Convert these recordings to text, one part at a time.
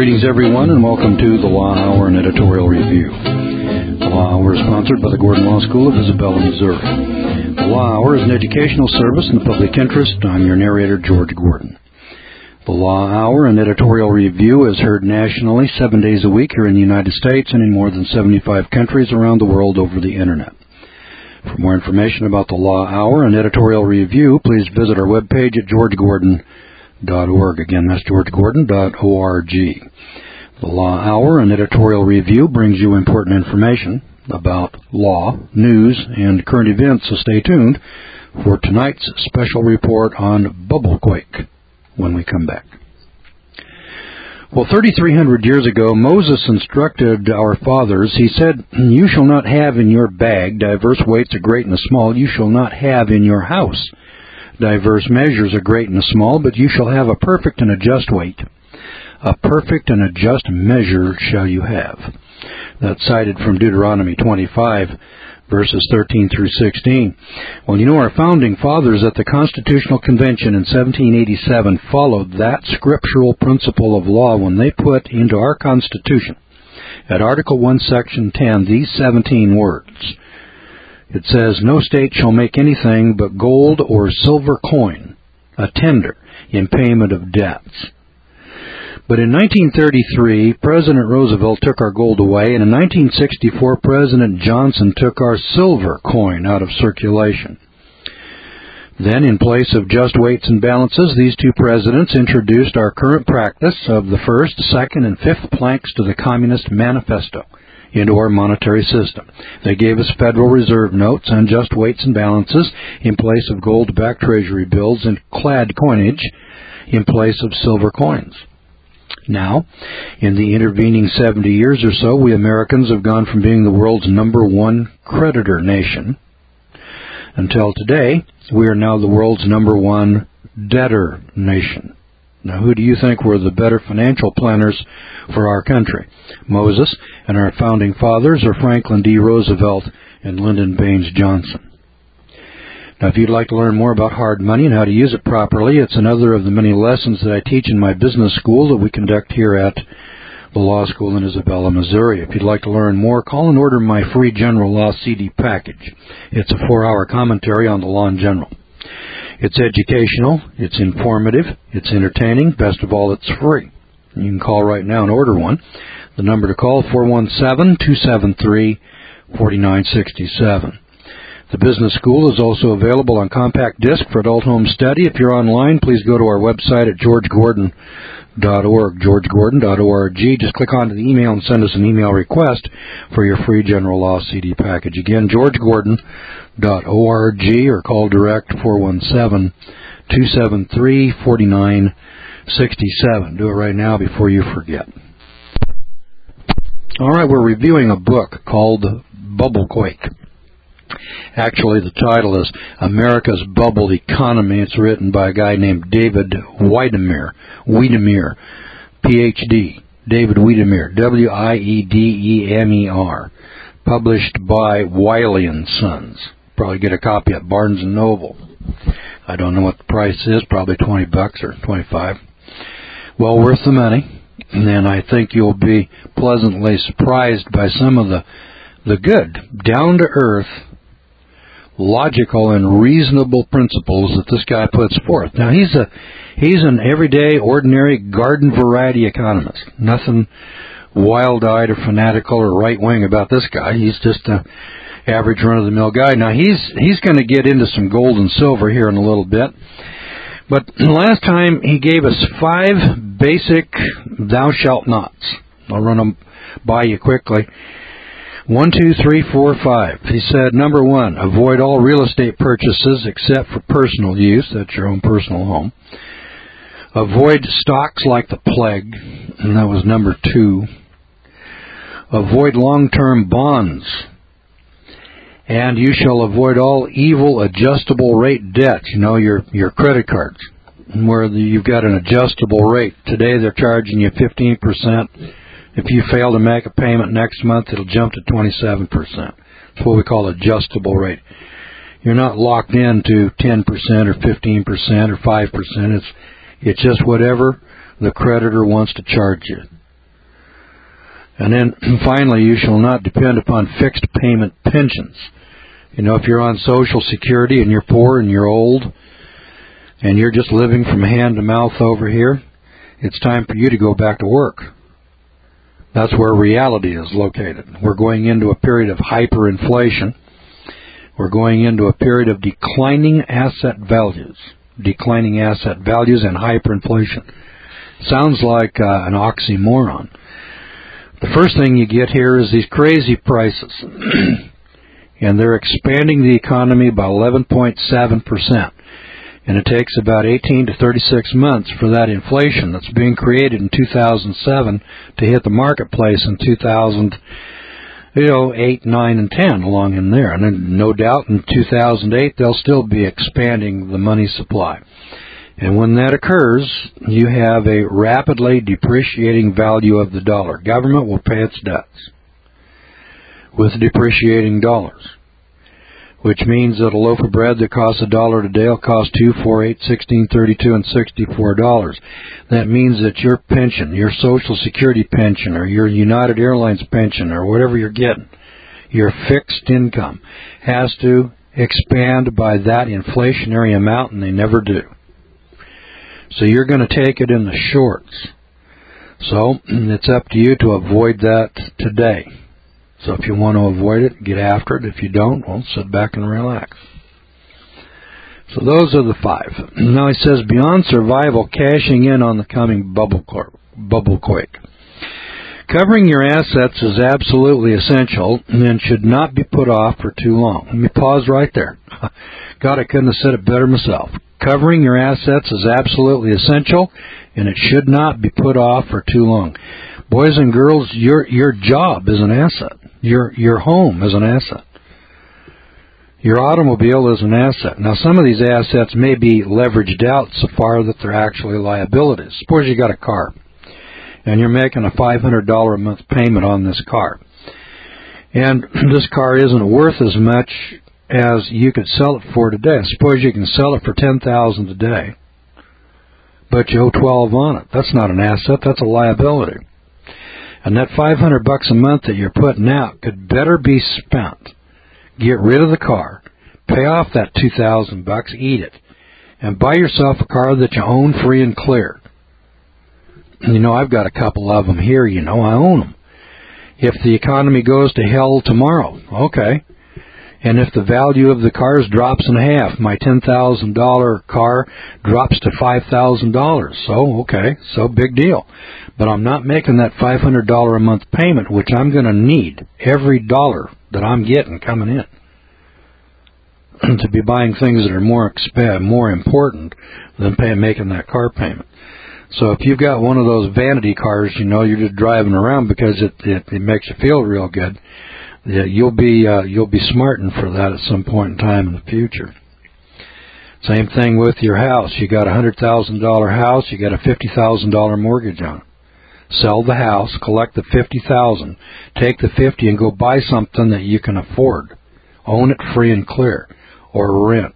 Greetings, everyone, and welcome to the Law Hour and Editorial Review. The Law Hour is sponsored by the Gordon Law School of Isabella, Missouri. The Law Hour is an educational service in the public interest. I'm your narrator, George Gordon. The Law Hour and Editorial Review is heard nationally 7 days a week here in the United States and in more than 75 countries around the world over the Internet. For more information about the Law Hour and Editorial Review, please visit our webpage at georgegordon.org. Again, that's georgegordon.org. The Law Hour and Editorial Review brings you important information about law, news, and current events, so stay tuned for tonight's special report on Bubblequake when we come back. Well, 3,300 years ago, Moses instructed our fathers. He said, "You shall not have in your bag diverse weights, a great and a small. You shall not have in your house diverse measures, a great and a small, but you shall have a perfect and a just weight. A perfect and a just measure shall you have." That's cited from Deuteronomy 25, verses 13 through 16. Well, you know, our founding fathers at the Constitutional Convention in 1787 followed that scriptural principle of law when they put into our Constitution, at Article 1, Section 10, these 17 words. It says, "No state shall make anything but gold or silver coin a tender in payment of debts." But in 1933, President Roosevelt took our gold away, and in 1964, President Johnson took our silver coin out of circulation. Then, in place of just weights and balances, these two presidents introduced our current practice of the first, second, and fifth planks to the Communist Manifesto into our monetary system. They gave us Federal Reserve notes and just weights and balances in place of gold-backed treasury bills and clad coinage in place of silver coins. Now, in the intervening 70 years or so, we Americans have gone from being the world's number one creditor nation until today, we are now the world's number one debtor nation. Now, who do you think were the better financial planners for our country? Moses and our founding fathers, or Franklin D. Roosevelt and Lyndon Baines Johnson? Now, if you'd like to learn more about hard money and how to use it properly, it's another of the many lessons that I teach in my business school that we conduct here at the Law School in Isabella, Missouri. If you'd like to learn more, call and order my free General Law CD package. It's a 4-hour commentary on the law in general. It's educational, it's informative, it's entertaining, best of all, it's free. You can call right now and order one. The number to call, 417-273-4967. The business school is also available on compact disc for adult home study. If you're online, please go to our website at georgegordon.org, georgegordon.org. Just click onto the email and send us an email request for your free General Law CD package. Again, georgegordon.org, or call direct 417-273-4967. Do it right now before you forget. All right, we're reviewing a book called Bubblequake. Actually, the title is America's Bubble Economy. It's written by a guy named David Weidemeyer, Ph.D., David Weidemeyer, Weidemer, published by Wiley & Sons. Probably get a copy at Barnes & Noble. I don't know what the price is, probably $20 or $25. Well worth the money, and I think you'll be pleasantly surprised by some of the good, down-to-earth, logical and reasonable principles that this guy puts forth. Now, he's an everyday, ordinary, garden variety economist. Nothing wild-eyed or fanatical or right-wing about this guy. He's just an average run-of-the-mill guy. Now, he's going to get into some gold and silver here in a little bit. But last time, he gave us 5 basic thou shalt nots. I'll run them by you quickly. 1, 2, 3, 4, 5. He said, number 1, avoid all real estate purchases except for personal use. That's your own personal home. Avoid stocks like the plague. And that was number 2. Avoid long-term bonds. And you shall avoid all evil adjustable rate debt. You know, your credit cards, where you've got an adjustable rate. Today they're charging you 15%. If you fail to make a payment next month, it'll jump to 27%. It's what we call adjustable rate. You're not locked into 10% or 15% or 5%. It's just whatever the creditor wants to charge you. And then finally, you shall not depend upon fixed payment pensions. You know, if you're on Social Security and you're poor and you're old and you're just living from hand to mouth over here, it's time for you to go back to work. That's where reality is located. We're going into a period of hyperinflation. We're going into a period of declining asset values and hyperinflation. Sounds like an oxymoron. The first thing you get here is these crazy prices. And they're expanding the economy by 11.7%. And it takes about 18 to 36 months for that inflation that's being created in 2007 to hit the marketplace in 2008, 9, and 10 along in there. And then no doubt in 2008 they'll still be expanding the money supply. And when that occurs, you have a rapidly depreciating value of the dollar. Government will pay its debts with depreciating dollars, which means that a loaf of bread that costs $1 today will cost $2, $4, $8, $16, $32, and $64. That means that your pension, your Social Security pension, or your United Airlines pension, or whatever you're getting, your fixed income, has to expand by that inflationary amount, and they never do. So you're going to take it in the shorts. So it's up to you to avoid that today. So if you want to avoid it, get after it. If you don't, well, sit back and relax. So those are the 5. Now he says, beyond survival, cashing in on the coming bubble quake. Covering your assets is absolutely essential and should not be put off for too long. Let me pause right there. God, I couldn't have said it better myself. Covering your assets is absolutely essential, and it should not be put off for too long. Boys and girls, your job is an asset. Your home is an asset. Your automobile is an asset. Now, some of these assets may be leveraged out so far that they're actually liabilities. Suppose you got a car, and you're making a $500 a month payment on this car. And this car isn't worth as much as you could sell it for today. Suppose you can sell it for $10,000 today, but you owe $12 on it. That's not an asset. That's a liability. And that $500 a month that you're putting out could better be spent. Get rid of the car, pay off that $2,000, eat it, and buy yourself a car that you own free and clear. You know, I've got a couple of them here. You know, I own them. If the economy goes to hell tomorrow, okay. And if the value of the cars drops in half, my $10,000 car drops to $5,000. So, okay, so big deal. But I'm not making that $500 a month payment, which I'm going to need every dollar that I'm getting coming in to be buying things that are more important than making that car payment. So if you've got one of those vanity cars, you know, you're just driving around because it makes you feel real good. Yeah, you'll be smarting for that at some point in time in the future. Same thing with your house. You got a $100,000 house. You got a $50,000 mortgage on it. Sell the house, collect the $50,000, take the $50 and go buy something that you can afford. Own it free and clear, or rent.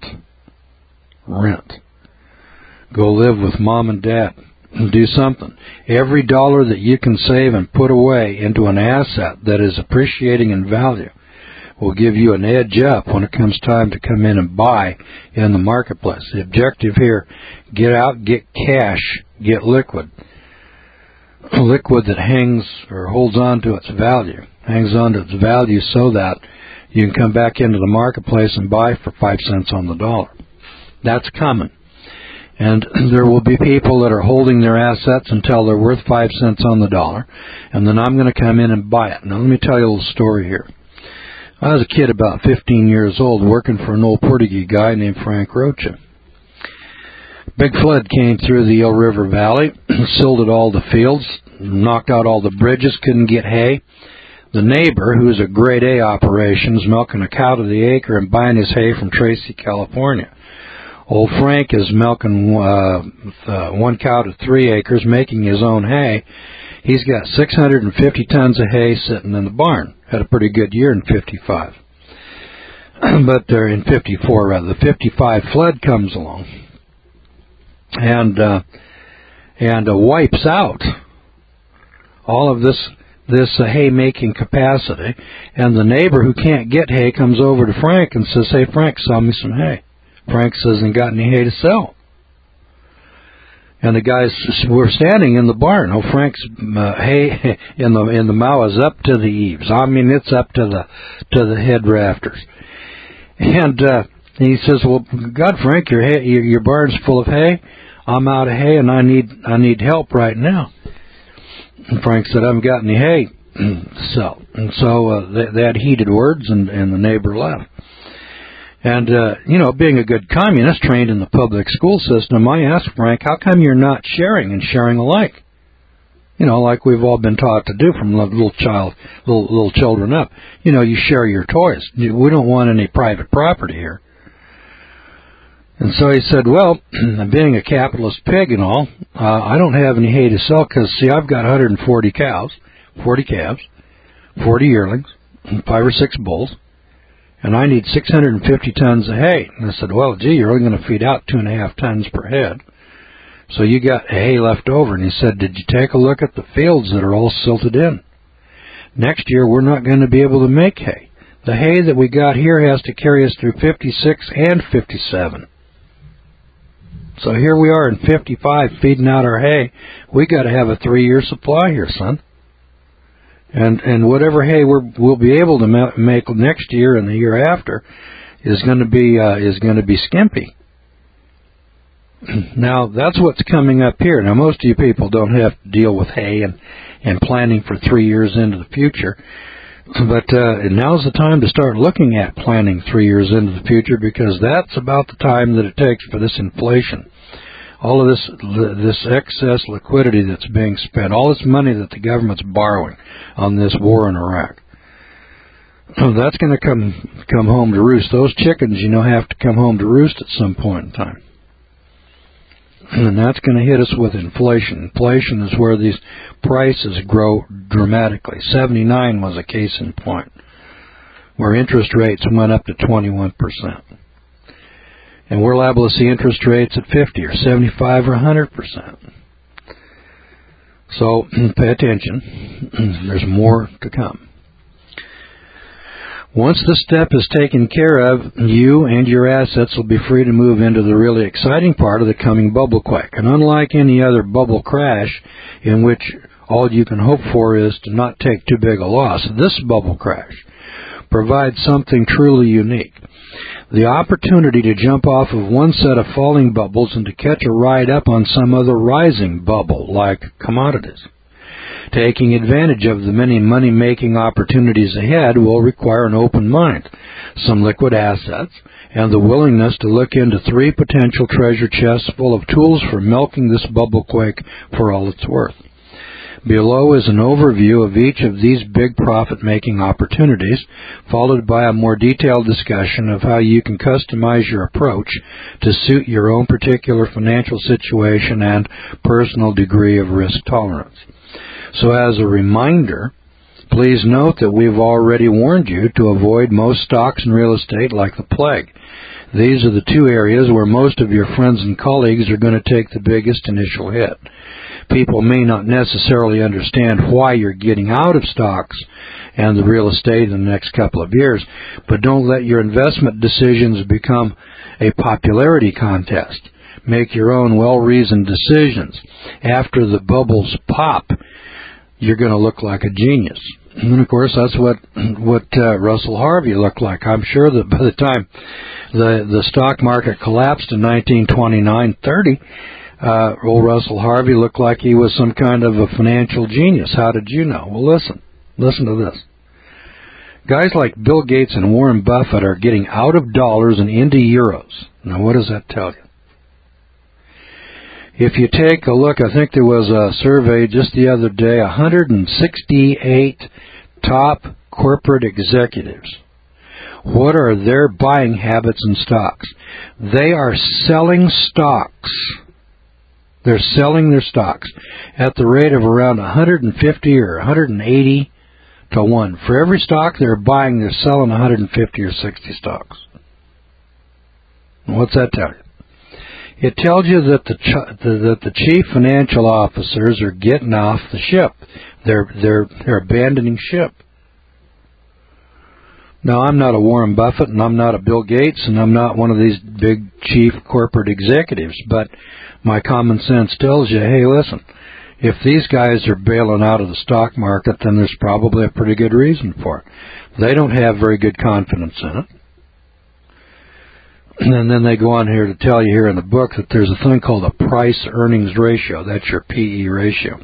Go live with mom and dad. Do something. Every dollar that you can save and put away into an asset that is appreciating in value will give you an edge up when it comes time to come in and buy in the marketplace. The objective here, get out, get cash, get liquid. Liquid that hangs or holds on to its value. Hangs on to its value so that you can come back into the marketplace and buy for 5 cents on the dollar. That's coming. And there will be people that are holding their assets until they're worth 5 cents on the dollar, and then I'm going to come in and buy it. Now, let me tell you a little story here. I was a kid about 15 years old working for an old Portuguese guy named Frank Rocha. Big flood came through the Eel River Valley, silted all the fields, knocked out all the bridges, couldn't get hay. The neighbor, who's a grade A operation, is milking a cow to the acre and buying his hay from Tracy, California. Old Frank is milking 1 cow to 3 acres, making his own hay. He's got 650 tons of hay sitting in the barn. Had a pretty good year in 55. But they're in 54, rather. The 55 flood comes along and wipes out all of this this hay-making capacity, and the neighbor who can't get hay comes over to Frank and says, "Hey, Frank, sell me some hay." Frank says, "Ain't got any hay to sell." And the guys were standing in the barn. Oh, Frank's hay in the mow is up to the eaves. I mean, it's up to the head rafters. And he says, "Well, God, Frank, your barn's full of hay. I'm out of hay, and I need help right now." And Frank said, "I haven't got any hay to sell." And so they had heated words, and the neighbor left. And, being a good communist trained in the public school system, I asked Frank, "How come you're not sharing and sharing alike?" Like we've all been taught to do from little children up. You share your toys. We don't want any private property here. And so he said, "Well, being a capitalist pig and all, I don't have any hay to sell because, see, I've got 140 cows, 40 calves, 40 yearlings, and 5 or 6 bulls, and I need 650 tons of hay." And I said, "Well, gee, you're only going to feed out 2.5 tons per head. So you got hay left over." And he said, "Did you take a look at the fields that are all silted in? Next year, we're not going to be able to make hay. The hay that we got here has to carry us through 56 and 57. So here we are in 55 feeding out our hay. We got to have a 3-year supply here, son. And whatever hay we'll be able to make next year and the year after is going to be skimpy." Now that's what's coming up here. Now most of you people don't have to deal with hay and planning for 3 years into the future, but now's the time to start looking at planning 3 years into the future, because that's about the time that it takes for this inflation. All of this excess liquidity that's being spent, all this money that the government's borrowing on this war in Iraq, that's going to come home to roost. Those chickens, have to come home to roost at some point in time. And that's going to hit us with inflation. Inflation is where these prices grow dramatically. 79 was a case in point, where interest rates went up to 21%. And we're liable to see interest rates at 50 or 75 or 100%. So pay attention. There's more to come. Once this step is taken care of, you and your assets will be free to move into the really exciting part of the coming bubble quake. And unlike any other bubble crash, in which all you can hope for is to not take too big a loss, this bubble crash provides something truly unique. The opportunity to jump off of one set of falling bubbles and to catch a ride up on some other rising bubble, like commodities. Taking advantage of the many money-making opportunities ahead will require an open mind, some liquid assets, and the willingness to look into 3 potential treasure chests full of tools for milking this bubble quake for all it's worth. Below is an overview of each of these big profit-making opportunities, followed by a more detailed discussion of how you can customize your approach to suit your own particular financial situation and personal degree of risk tolerance. So as a reminder, please note that we've already warned you to avoid most stocks and real estate like the plague. These are the 2 areas where most of your friends and colleagues are going to take the biggest initial hit. People may not necessarily understand why you're getting out of stocks and the real estate in the next couple of years, but don't let your investment decisions become a popularity contest. Make your own well-reasoned decisions. After the bubbles pop, you're going to look like a genius. And, of course, that's what Russell Harvey looked like. I'm sure that by the time the stock market collapsed in 1929-30, old Russell Harvey looked like he was some kind of a financial genius. How did you know? Well, listen to this. Guys like Bill Gates and Warren Buffett are getting out of dollars and into euros. Now, what does that tell you? If you take a look, I think there was a survey just the other day, 168 top corporate executives. What are their buying habits in stocks? They are selling stocks. They're selling their stocks at the rate of around 150 or 180 to 1. For every stock they're buying, they're selling 150 or 60 stocks. What's that tell you? It tells you that the chief financial officers are getting off the ship. They're abandoning ship. Now, I'm not a Warren Buffett, and I'm not a Bill Gates, and I'm not one of these big chief corporate executives, but my common sense tells you, hey, listen, if these guys are bailing out of the stock market, then there's probably a pretty good reason for it. They don't have very good confidence in it. And then they go on here to tell you here in the book that there's a thing called a price-earnings ratio. That's your PE ratio.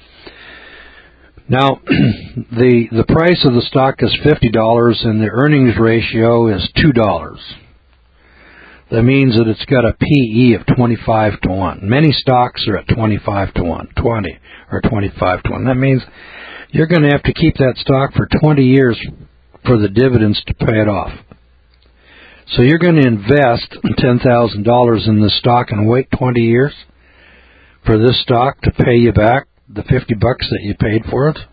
Now, the price of the stock is $50 and the earnings ratio is $2. That means that it's got a PE of 25 to 1. Many stocks are at 25 to 1, 20 or 25 to 1. That means you're going to have to keep that stock for 20 years for the dividends to pay it off. So you're going to invest $10,000 in this stock and wait 20 years for this stock to pay you back the $50 that you paid for it?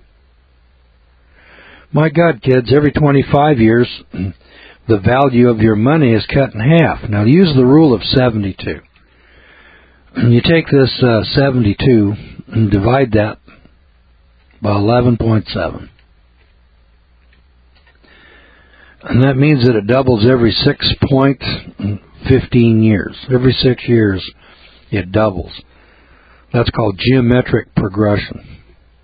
My God, kids, every 25 years, the value of your money is cut in half. Now, use the rule of 72. You take this 72 and divide that by 11.7. And that means that it doubles every 6.15 years. Every 6 years, it doubles. That's called geometric progression.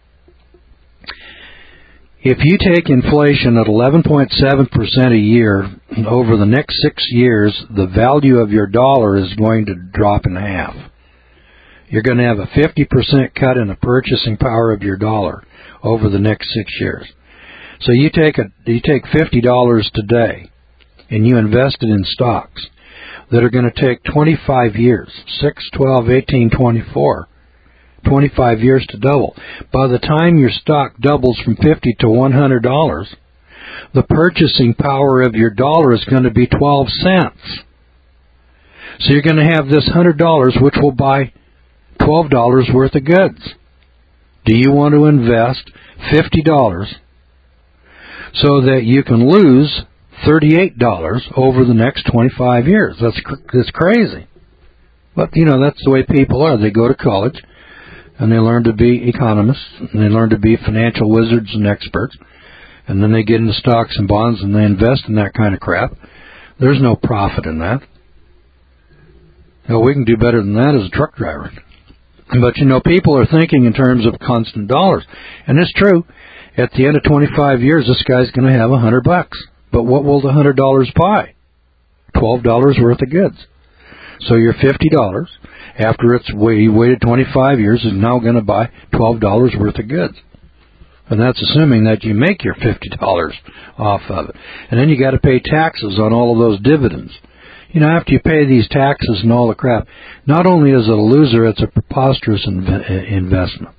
If you take inflation at 11.7% a year, over the next 6 years, the value of your dollar is going to drop in half. You're going to have a 50% cut in the purchasing power of your dollar over the next 6 years. So you take $50 today, and you invest it in stocks that are going to take 25 years, 6, 12, 18, 24, 25 years to double. By the time your stock doubles from $50 to $100, the purchasing power of your dollar is going to be 12 cents. So you're going to have this $100, which will buy $12 worth of goods. Do you want to invest $50 so that you can lose $38 over the next 25 years? That's crazy. But, that's the way people are. They go to college, and they learn to be economists, and they learn to be financial wizards and experts, and then they get into stocks and bonds, and they invest in that kind of crap. There's no profit in that. We can do better than that as a truck driver. But, people are thinking in terms of constant dollars. And it's true. At the end of 25 years, this guy's going to have $100. But what will the $100 buy? $12 worth of goods. So your $50, after you waited 25 years, is now going to buy $12 worth of goods. And that's assuming that you make your $50 off of it. And then you got to pay taxes on all of those dividends. After you pay these taxes and all the crap, not only is it a loser, it's a preposterous investment.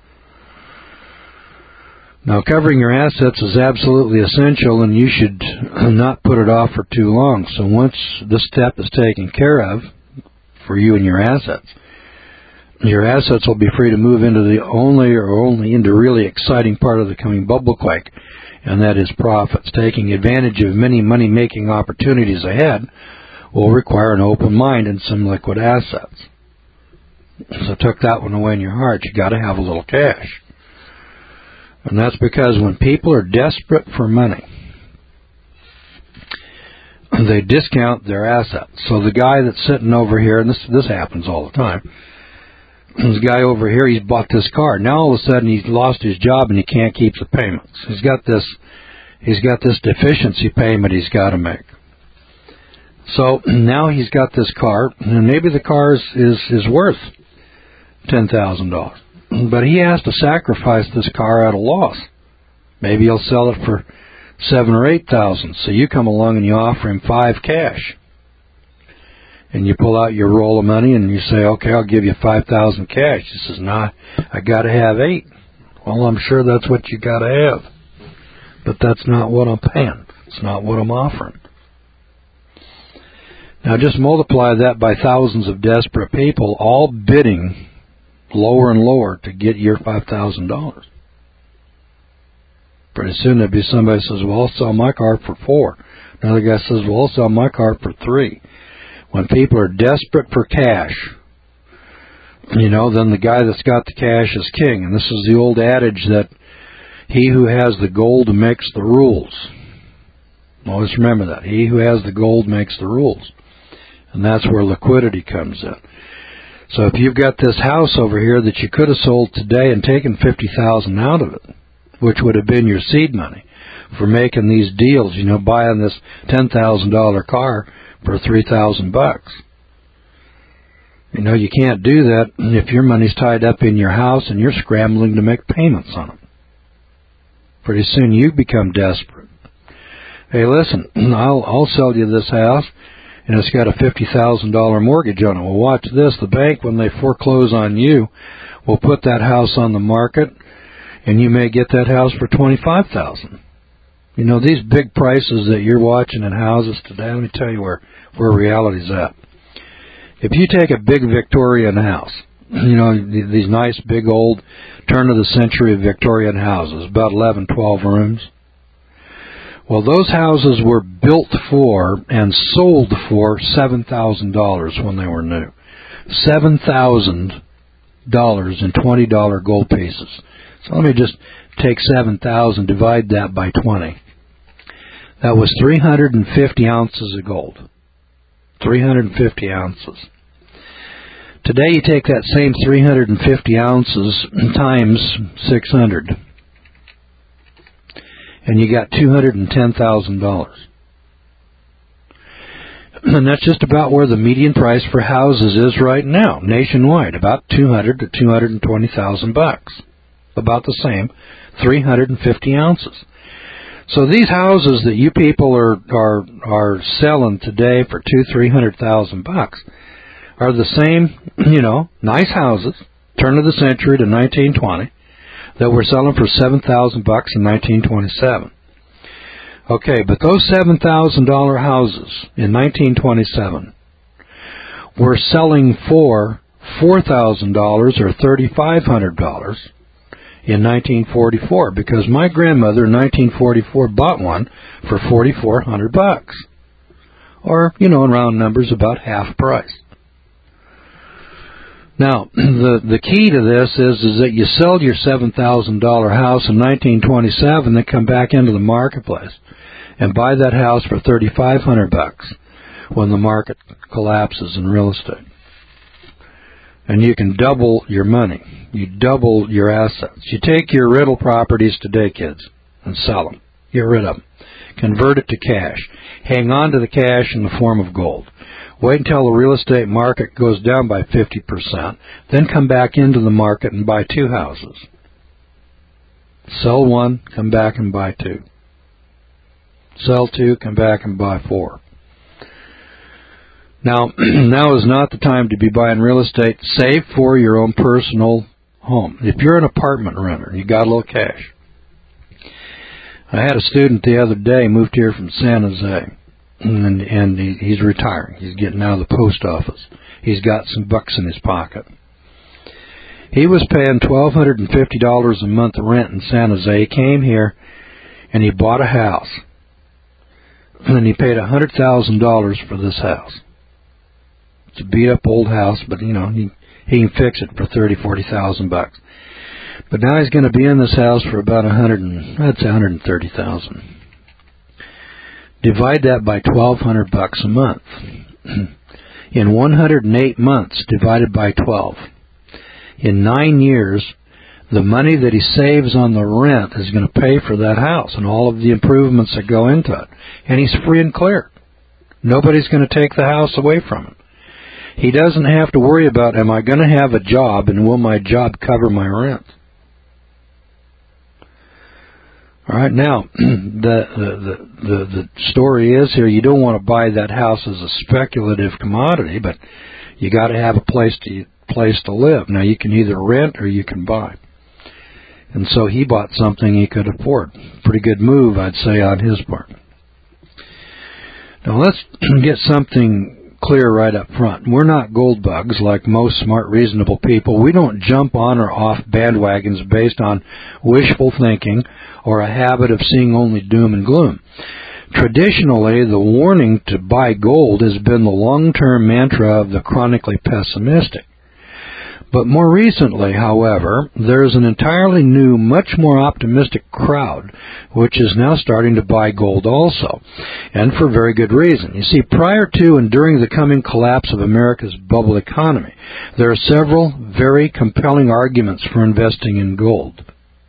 Now, covering your assets is absolutely essential, and you should not put it off for too long. So once this step is taken care of for you and your assets will be free to move into the only into really exciting part of the coming bubble quake, and that is profits. Taking advantage of many money-making opportunities ahead will require an open mind and some liquid assets. So tuck that one away in your heart. You got to have a little cash. And that's because when people are desperate for money, they discount their assets. So the guy that's sitting over here, and this happens all the time, this guy over here, he's bought this car. Now all of a sudden he's lost his job and he can't keep the payments. He's got this deficiency payment he's got to make. So now he's got this car, and maybe the car is worth $10,000. But he has to sacrifice this car at a loss. Maybe he'll sell it for $7,000 or $8,000. So you come along and you offer him $5,000 cash. And you pull out your roll of money and you say, okay, I'll give you $5,000 cash. He says, nah, I got to have $8,000. Well, I'm sure that's what you got to have. But that's not what I'm paying. It's not what I'm offering. Now just multiply that by thousands of desperate people all bidding lower and lower to get your $5,000. Pretty soon there'll be somebody who says, well, I'll sell my car for $4,000. Another guy says, well, I'll sell my car for $3,000. When people are desperate for cash, then the guy that's got the cash is king. And this is the old adage that he who has the gold makes the rules. Always remember that. He who has the gold makes the rules. And that's where liquidity comes in. So if you've got this house over here that you could have sold today and taken $50,000 out of it, which would have been your seed money for making these deals, buying this $10,000 car for $3,000. You can't do that if your money's tied up in your house and you're scrambling to make payments on it. Pretty soon you become desperate. Hey, listen, I'll sell you this house, and it's got a $50,000 mortgage on it. Well, watch this. The bank, when they foreclose on you, will put that house on the market, and you may get that house for $25,000. These big prices that you're watching in houses today, let me tell you where reality's at. If you take a big Victorian house, these nice big old turn-of-the-century Victorian houses, about 11, 12 rooms, well, those houses were built for and sold for $7,000 when they were new. $7,000 in $20 gold pieces. So let me just take 7,000, divide that by 20. That was 350 ounces of gold. 350 ounces. Today you take that same 350 ounces times 600. And you got $210,000. And that's just about where the median price for houses is right now, nationwide, about $200,000 to $220,000. About the same, 350 ounces. So these houses that you people are selling today for $200,000-$300,000 are the same, nice houses, turn of the century to 1920. That were selling for $7,000 in 1927. Okay, but those $7,000 houses in 1927 were selling for $4,000 or $3,500 in 1944 because my grandmother in 1944 bought one for $4,400, or in round numbers about half price. Now, the key to this is that you sell your $7,000 house in 1927, then come back into the marketplace and buy that house for $3,500 when the market collapses in real estate. And you can double your money. You double your assets. You take your rental properties today, kids, and sell them. Get rid of them. Convert it to cash. Hang on to the cash in the form of gold. Wait until the real estate market goes down by 50%, then come back into the market and buy 2 houses. Sell 1, come back and buy 2. Sell 2, come back and buy 4. Now is not the time to be buying real estate. Save for your own personal home. If you're an apartment renter, you got a little cash. I had a student the other day, moved here from San Jose. And he's retiring. He's getting out of the post office. He's got some bucks in his pocket. He was paying $1,250 a month rent in San Jose. He came here and he bought a house. And he paid $100,000 for this house. It's a beat up old house, but he can fix it for $30,000-$40,000. But now he's going to be in this house for about $130,000. Divide that by $1,200 a month. In 108 months, divided by 12. In 9 years, the money that he saves on the rent is going to pay for that house and all of the improvements that go into it. And he's free and clear. Nobody's going to take the house away from him. He doesn't have to worry about, am I going to have a job and will my job cover my rent? All right, now, the story is here, you don't want to buy that house as a speculative commodity, but you got to have a place to live. Now, you can either rent or you can buy. And so he bought something he could afford. Pretty good move, I'd say, on his part. Now, let's get something clear right up front. We're not gold bugs like most smart, reasonable people. We don't jump on or off bandwagons based on wishful thinking or a habit of seeing only doom and gloom. Traditionally, the warning to buy gold has been the long-term mantra of the chronically pessimistic. But more recently, however, there's an entirely new, much more optimistic crowd, which is now starting to buy gold also, and for very good reason. You see, prior to and during the coming collapse of America's bubble economy, there are several very compelling arguments for investing in gold.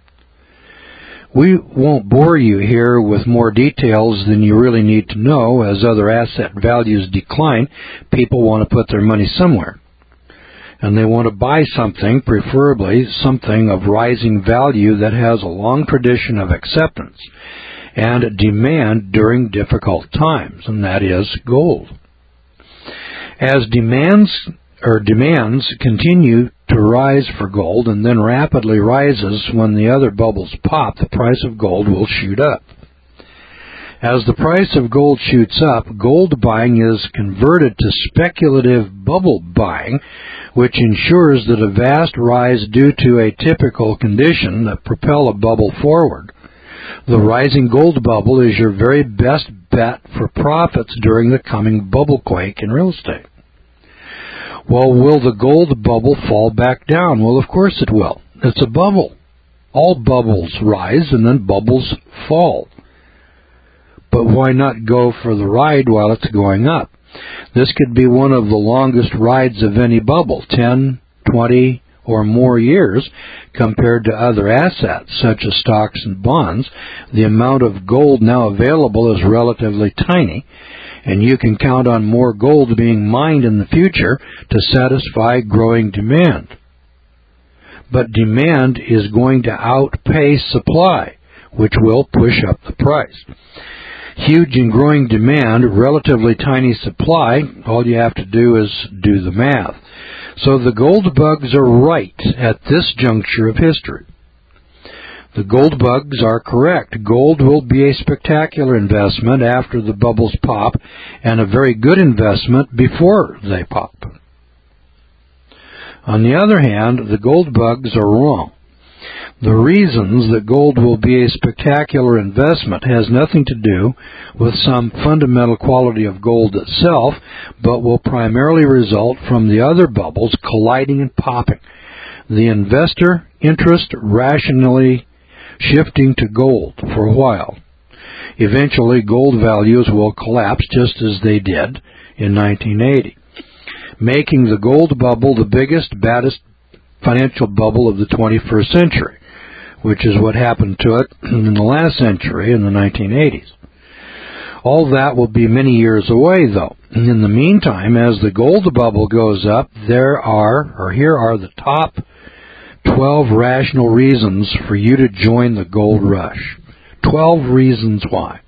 We won't bore you here with more details than you really need to know. As other asset values decline, people want to put their money somewhere. And they want to buy something, preferably something of rising value that has a long tradition of acceptance and demand during difficult times, and that is gold. As demands continue to rise for gold and then rapidly rises when the other bubbles pop, the price of gold will shoot up. As the price of gold shoots up, gold buying is converted to speculative bubble buying, which ensures that a vast rise due to a typical condition that propel a bubble forward. The rising gold bubble is your very best bet for profits during the coming bubble quake in real estate. Well, will the gold bubble fall back down? Well, of course it will. It's a bubble. All bubbles rise and then bubbles fall. But why not go for the ride while it's going up? This could be one of the longest rides of any bubble, 10, 20, or more years compared to other assets, such as stocks and bonds. The amount of gold now available is relatively tiny, and you can count on more gold being mined in the future to satisfy growing demand. But demand is going to outpace supply, which will push up the price. Huge and growing demand, relatively tiny supply, all you have to do is do the math. So the gold bugs are right at this juncture of history. The gold bugs are correct. Gold will be a spectacular investment after the bubbles pop, and a very good investment before they pop. On the other hand, the gold bugs are wrong. The reasons that gold will be a spectacular investment has nothing to do with some fundamental quality of gold itself, but will primarily result from the other bubbles colliding and popping. The investor interest rationally shifting to gold for a while. Eventually, gold values will collapse just as they did in 1980, making the gold bubble the biggest, baddest financial bubble of the 21st century, which is what happened to it in the last century, in the 1980s. All that will be many years away, though. In the meantime, as the gold bubble goes up, here are the top 12 rational reasons for you to join the gold rush. 12 reasons why.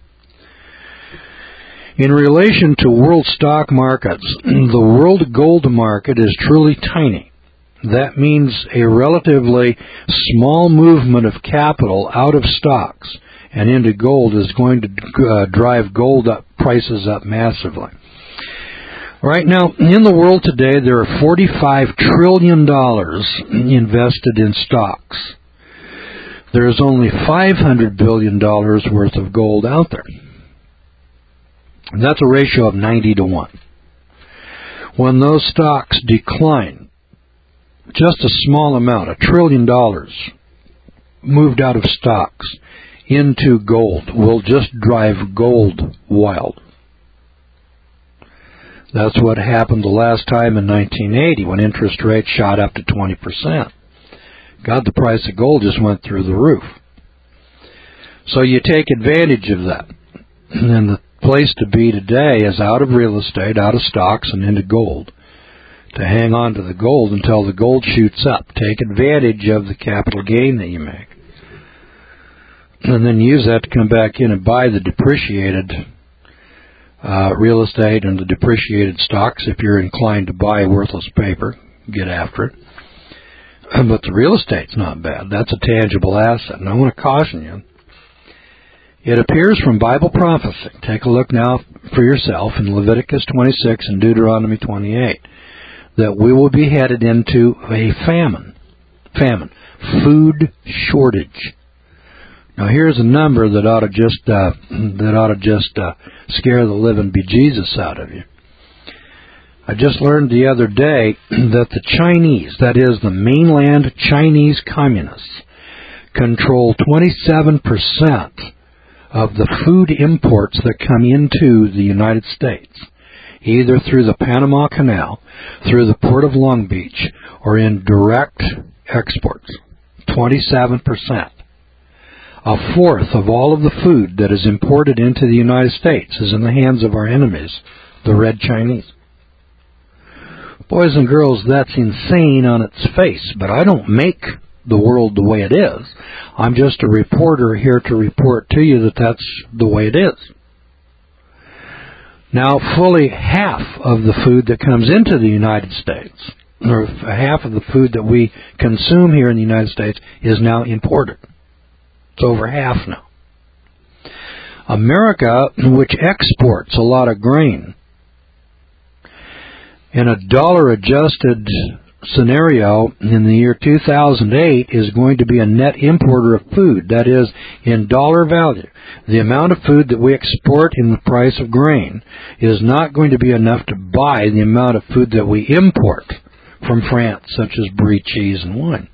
In relation to world stock markets, the world gold market is truly tiny. That means a relatively small movement of capital out of stocks and into gold is going to drive gold prices up massively. Right now, in the world today, there are $45 trillion invested in stocks. There is only $500 billion worth of gold out there. And that's a ratio of 90 to 1. When those stocks decline, just a small amount, $1 trillion, moved out of stocks into gold will just drive gold wild. That's what happened the last time in 1980 when interest rates shot up to 20%. God, the price of gold just went through the roof. So you take advantage of that. And the place to be today is out of real estate, out of stocks, and into gold. To hang on to the gold until the gold shoots up. Take advantage of the capital gain that you make. And then use that to come back in and buy the depreciated real estate and the depreciated stocks. If you're inclined to buy worthless paper, get after it. But the real estate's not bad. That's a tangible asset. And I want to caution you. It appears from Bible prophecy. Take a look now for yourself in Leviticus 26 and Deuteronomy 28. That we will be headed into a famine, food shortage. Now here's a number that ought to just scare the living bejesus out of you. I just learned the other day that the Chinese, that is the mainland Chinese communists, control 27% of the food imports that come into the United States, either through the Panama Canal, through the Port of Long Beach, or in direct exports. 27%. A fourth of all of the food that is imported into the United States is in the hands of our enemies, the Red Chinese. Boys and girls, that's insane on its face, but I don't make the world the way it is. I'm just a reporter here to report to you that that's the way it is. Now, fully half of the food that comes into the United States, or half of the food that we consume here in the United States, is now imported. It's over half now. America, which exports a lot of grain, in a dollar-adjusted scenario in the year 2008 is going to be a net importer of food. That is, in dollar value, the amount of food that we export in the price of grain is not going to be enough to buy the amount of food that we import from France, such as brie, cheese, and wine.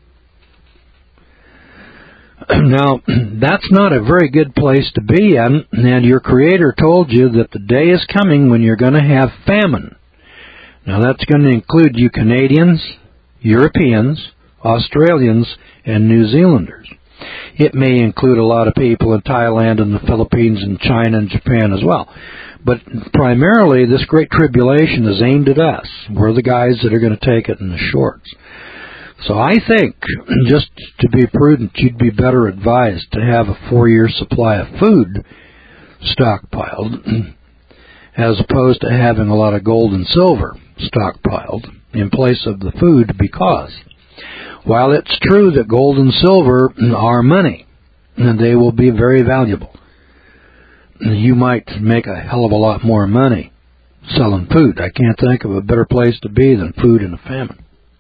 Now, that's not a very good place to be in, and your Creator told you that the day is coming when you're going to have famine. Now, that's going to include you Canadians, Europeans, Australians, and New Zealanders. It may include a lot of people in Thailand and the Philippines and China and Japan as well. But primarily, this great tribulation is aimed at us. We're the guys that are going to take it in the shorts. So I think, just to be prudent, you'd be better advised to have a 4-year supply of food stockpiled as opposed to having a lot of gold and silver stockpiled in place of the food, because while it's true that gold and silver are money, and they will be very valuable, you might make a hell of a lot more money selling food. I can't think of a better place to be than food in a famine.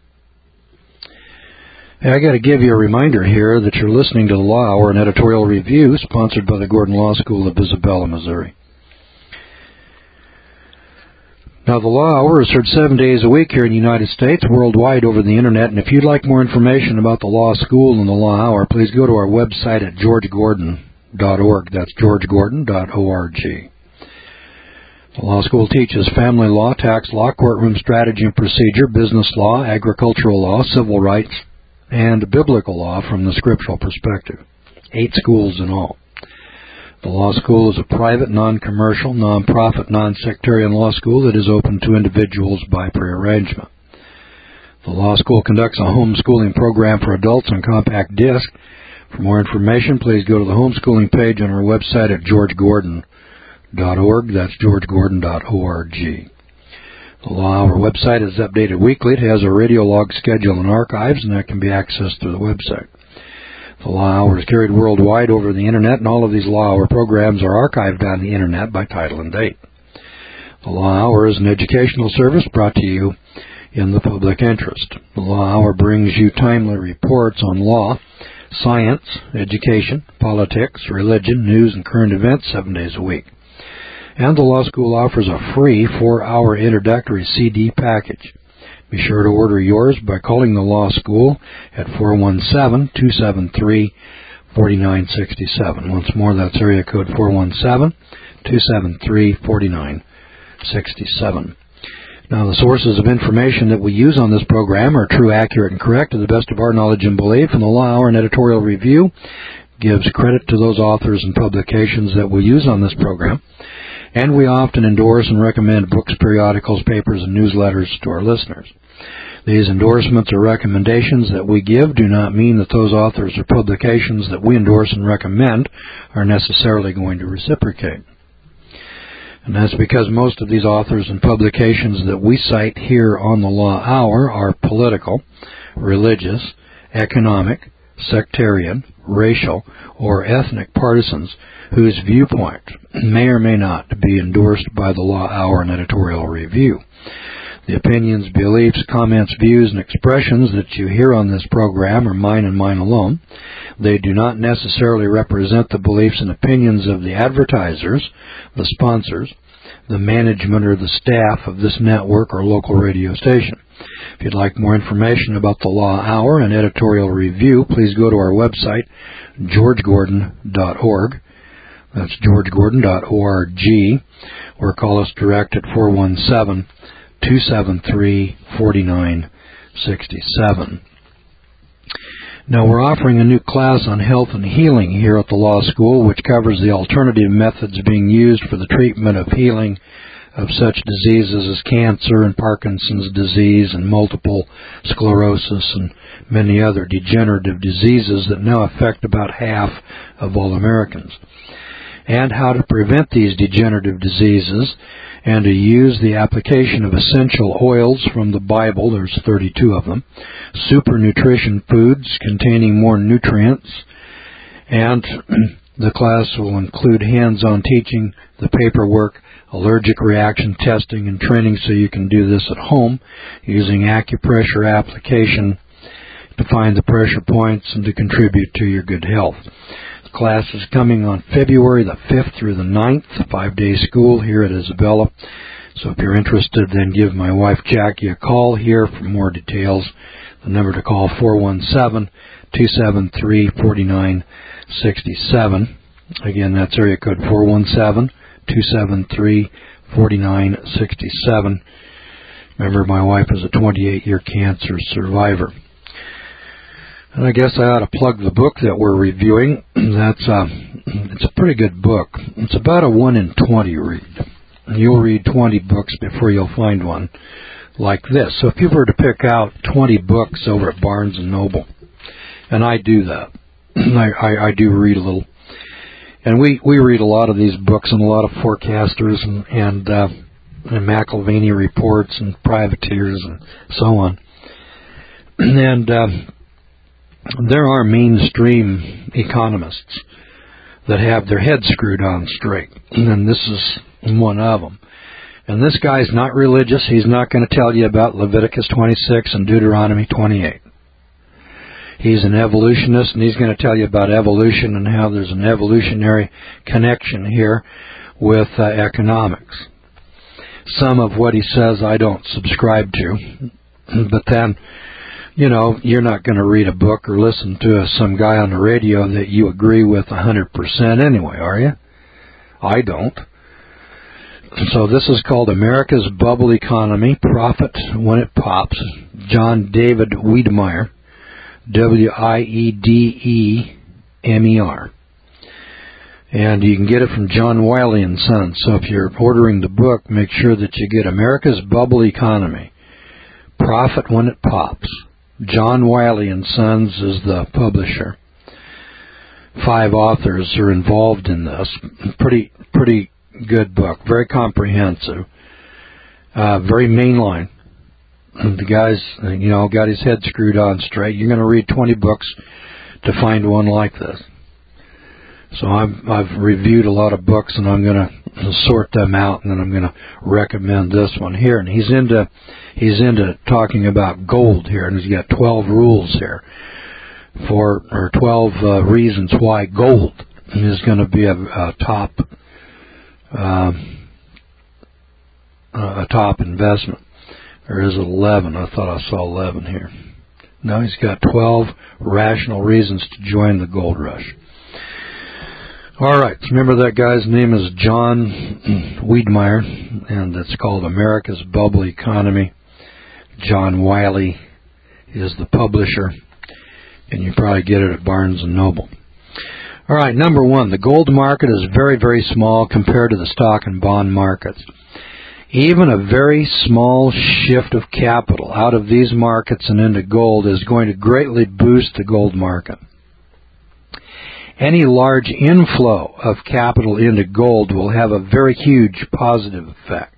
Hey, I got to give you a reminder here that you're listening to the Law Hour, an editorial review sponsored by the Gordon Law School of Isabella, Missouri. Now, the Law Hour is heard 7 days a week here in the United States, worldwide over the Internet. And if you'd like more information about the Law School and the Law Hour, please go to our website at georgegordon.org. That's georgegordon.org. The Law School teaches family law, tax law, courtroom strategy and procedure, business law, agricultural law, civil rights, and biblical law from the scriptural perspective. 8 schools in all. The law school is a private, non-commercial, non-profit, non-sectarian law school that is open to individuals by prearrangement. The law school conducts a homeschooling program for adults on compact disc. For more information, please go to the homeschooling page on our website at georgegordon.org. That's georgegordon.org. The Law Hour website is updated weekly. It has a radio log schedule and archives, and that can be accessed through the website. The Law Hour is carried worldwide over the Internet, and all of these Law Hour programs are archived on the Internet by title and date. The Law Hour is an educational service brought to you in the public interest. The Law Hour brings you timely reports on law, science, education, politics, religion, news, and current events 7 days a week. And the Law School offers a free 4-hour introductory CD package. Be sure to order yours by calling the Law School at 417-273-4967. Once more, that's area code 417-273-4967. Now, the sources of information that we use on this program are true, accurate, and correct to the best of our knowledge and belief, and the Law Hour and editorial review gives credit to those authors and publications that we use on this program. And we often endorse and recommend books, periodicals, papers, and newsletters to our listeners. These endorsements or recommendations that we give do not mean that those authors or publications that we endorse and recommend are necessarily going to reciprocate. And that's because most of these authors and publications that we cite here on the Law Hour are political, religious, economic, sectarian, racial, or ethnic partisans whose viewpoint may or may not be endorsed by the Law Hour and editorial review. The opinions, beliefs, comments, views, and expressions that you hear on this program are mine and mine alone. They do not necessarily represent the beliefs and opinions of the advertisers, the sponsors, the management, or the staff of this network or local radio station. If you'd like more information about the Law Hour and editorial review, please go to our website, georgegordon.org. That's georgegordon.org, or call us direct at 417-273-4967. Now, we're offering a new class on health and healing here at the law school, which covers the alternative methods being used for the treatment of healing of such diseases as cancer and Parkinson's disease and multiple sclerosis and many other degenerative diseases that now affect about half of all Americans, and how to prevent these degenerative diseases, and to use the application of essential oils from the Bible, there's 32 of them, super nutrition foods containing more nutrients, and the class will include hands-on teaching, the paperwork, allergic reaction testing, and training so you can do this at home using acupressure application to find the pressure points and to contribute to your good health. The class is coming on February the 5th through the 9th, 5-day school here at Isabella. So if you're interested, then give my wife Jackie a call here for more details. The number to call, 417-273-4967. Again, that's area code 417-273-4967. Remember, my wife is a 28-year cancer survivor. And I guess I ought to plug the book that we're reviewing. It's a pretty good book. It's about a 1 in 20 read. You'll read 20 books before you'll find one like this. So if you were to pick out 20 books over at Barnes & Noble, and I do that, I do read a little. And we read a lot of these books and a lot of forecasters and McIlvaney reports and privateers and so on. And there are mainstream economists that have their heads screwed on straight, and this is one of them. And this guy's not religious. He's not going to tell you about Leviticus 26 and Deuteronomy 28. He's an evolutionist, and he's going to tell you about evolution and how there's an evolutionary connection here with economics. Some of what he says I don't subscribe to, but then, you know, you're not going to read a book or listen to some guy on the radio that you agree with 100% anyway, are you? I don't. So this is called America's Bubble Economy, Profit When It Pops. John David Wiedemeyer, Wiedemer. And you can get it from John Wiley & Sons. So if you're ordering the book, make sure that you get America's Bubble Economy, Profit When It Pops. John Wiley & Sons is the publisher. 5 authors are involved in this. Pretty good book. Very comprehensive. Very mainline. The guy's, got his head screwed on straight. You're going to read 20 books to find one like this. So I've reviewed a lot of books, and I'm going to sort them out, and then I'm going to recommend this one here. And he's into talking about gold here, and he's got 12 rules here or 12 reasons why gold is going to be a top investment. Or is it 11? I thought I saw 11 here. No, he's got 12 rational reasons to join the gold rush. All right, remember that guy's name is John Wiedemeyer, and it's called America's Bubble Economy. John Wiley is the publisher, and you probably get it at Barnes & Noble. All right, number 1, the gold market is very, very small compared to the stock and bond markets. Even a very small shift of capital out of these markets and into gold is going to greatly boost the gold market. Any large inflow of capital into gold will have a very huge positive effect.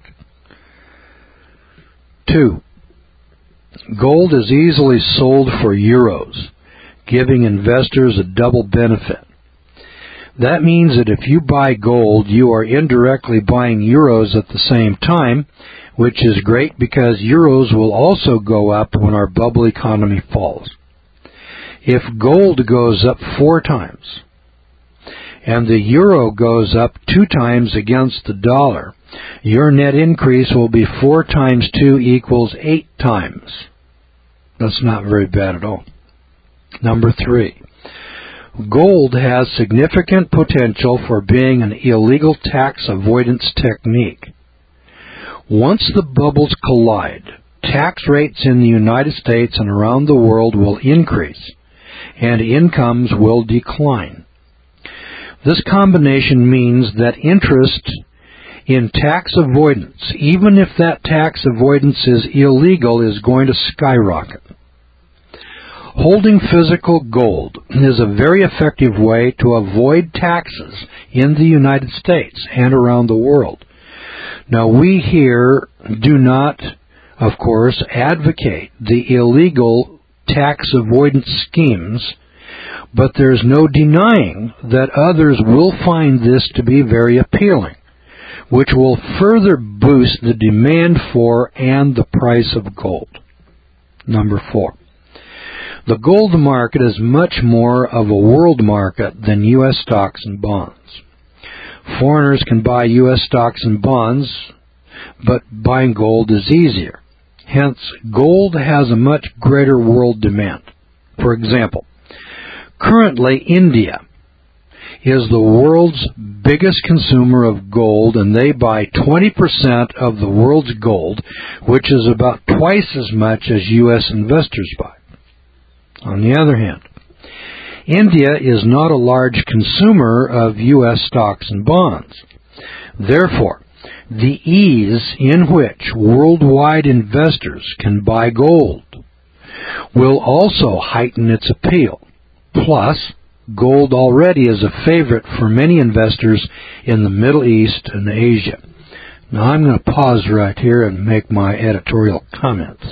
2, gold is easily sold for euros, giving investors a double benefit. That means that if you buy gold, you are indirectly buying euros at the same time, which is great because euros will also go up when our bubble economy falls. If gold goes up 4 times and the euro goes up 2 times against the dollar, your net increase will be 4 times 2 equals 8 times. That's not very bad at all. Number 3, gold has significant potential for being an illegal tax avoidance technique. Once the bubbles collide, tax rates in the United States and around the world will increase, and incomes will decline. This combination means that interest in tax avoidance, even if that tax avoidance is illegal, is going to skyrocket. Holding physical gold is a very effective way to avoid taxes in the United States and around the world. Now, we here do not, of course, advocate the illegal tax avoidance schemes, but there's no denying that others will find this to be very appealing, which will further boost the demand for and the price of gold. Number 4. The gold market is much more of a world market than U.S. stocks and bonds. Foreigners can buy U.S. stocks and bonds, but buying gold is easier. Hence, gold has a much greater world demand. For example, currently India is the world's biggest consumer of gold, and they buy 20% of the world's gold, which is about twice as much as U.S. investors buy. On the other hand, India is not a large consumer of U.S. stocks and bonds. Therefore, the ease in which worldwide investors can buy gold will also heighten its appeal. Plus, gold already is a favorite for many investors in the Middle East and Asia. Now, I'm going to pause right here and make my editorial comments.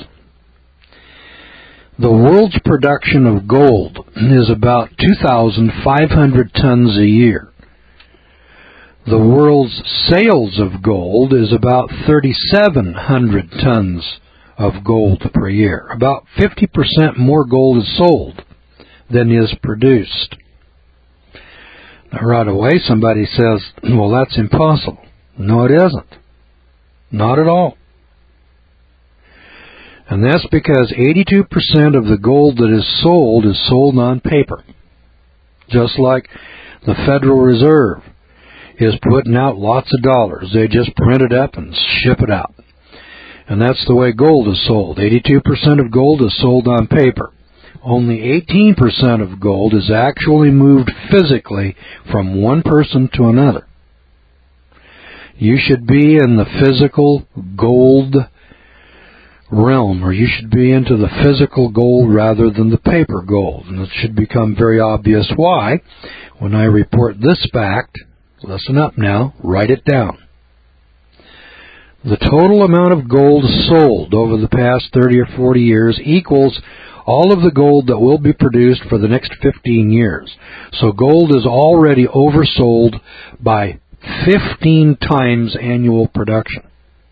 The world's production of gold is about 2,500 tons a year. The world's sales of gold is about 3,700 tons of gold per year. About 50% more gold is sold than is produced. Now, right away somebody says, well, that's impossible. No, it isn't. Not at all. And that's because 82% of the gold that is sold on paper. Just like the Federal Reserve is putting out lots of dollars. They just print it up and ship it out. And that's the way gold is sold. 82% of gold is sold on paper. Only 18% of gold is actually moved physically from one person to another. You should be in the physical gold realm, or you should be into the physical gold rather than the paper gold. And it should become very obvious why when I report this fact. Listen up now, write it down. The total amount of gold sold over the past 30 or 40 years equals all of the gold that will be produced for the next 15 years. So gold is already oversold by 15 times annual production.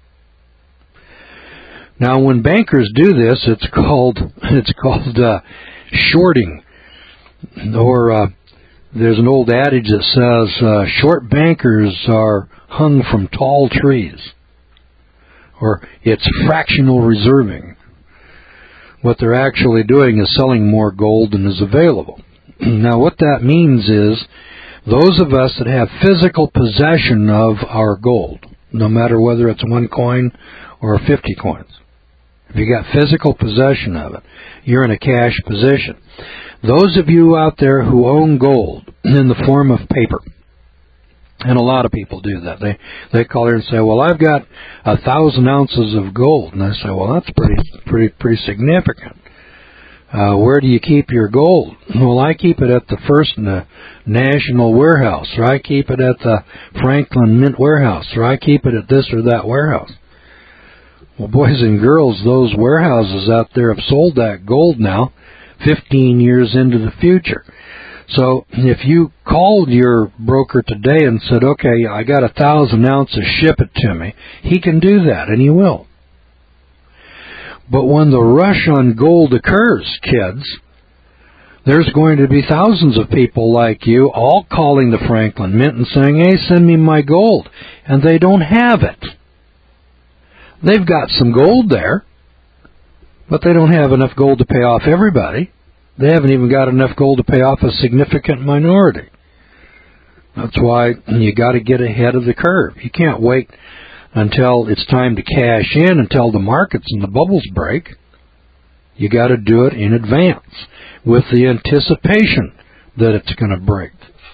Now, when bankers do this, it's called shorting, or there's an old adage that says short bankers are hung from tall trees, or it's fractional reserving. What they're actually doing is selling more gold than is available. Now, what that means is those of us that have physical possession of our gold, no matter whether it's 1 coin or 50 coins, if you got physical possession of it, you're in a cash position. Those of you out there who own gold in the form of paper, and a lot of people do that. They call here and say, well, I've got 1,000 ounces of gold. And I say, well, that's pretty significant. Where do you keep your gold? Well, I keep it at the First National Warehouse, or I keep it at the Franklin Mint Warehouse, or I keep it at this or that warehouse. Well, boys and girls, those warehouses out there have sold that gold now 15 years into the future. So if you called your broker today and said, okay, I got 1,000 ounces, ship it to me, he can do that, and he will. But when the rush on gold occurs, kids, there's going to be thousands of people like you all calling the Franklin Mint and saying, hey, send me my gold. And they don't have it. They've got some gold there, but they don't have enough gold to pay off everybody. They haven't even got enough gold to pay off a significant minority. That's why you got to get ahead of the curve. You can't wait until it's time to cash in, until the markets and the bubbles break. You got to do it in advance with the anticipation that it's going to break.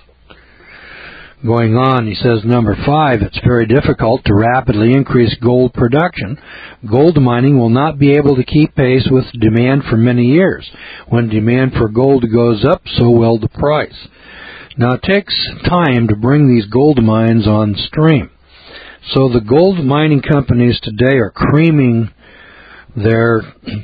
Going on, he says, number 5, it's very difficult to rapidly increase gold production. Gold mining will not be able to keep pace with demand for many years. When demand for gold goes up, so will the price. Now, it takes time to bring these gold mines on stream. So the gold mining companies today are creaming their